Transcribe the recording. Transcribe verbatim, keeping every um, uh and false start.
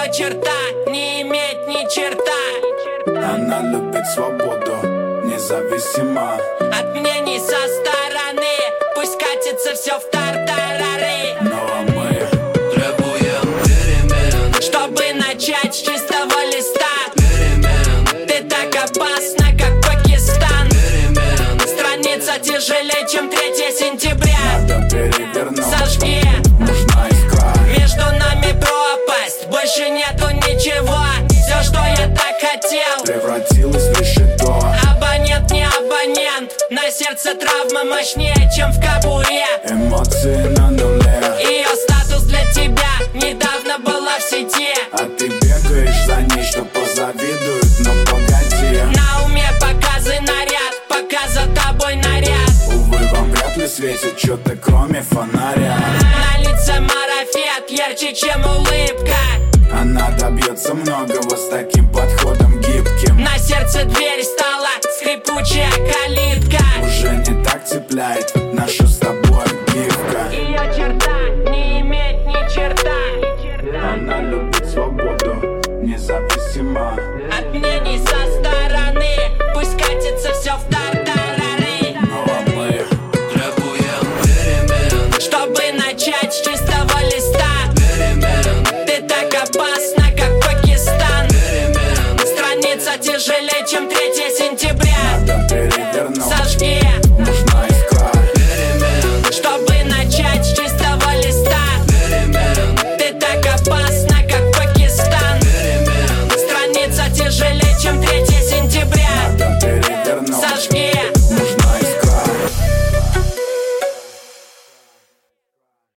ее черта не иметь ни черта. Она любит свободу, независимо от мнений со стороны. Пусть катится все в тартарары. Ну а мы требуем перемен, чтобы начать с чистого листа. перемен, Ты так опасна, как Пакистан. перемен, Страница тяжелее, чем третьего сентября. надо перевернуть, Зажги, нужна искра. между нами пропасть, больше нету ничего. Все, что я так хотел, Превратилась в решето. абонент не абонент. На сердце травма мощнее, чем в кобуре. Эмоции на нуле, Ее статус для тебя недавно была в сети. а ты бегаешь за ней, что позавидуют, но погоди. На уме показы наряд, пока за тобой наряд. Увы, вам вряд ли светит что-то кроме фонаря. На лице марафет ярче, чем улыбка. Она добьется многого,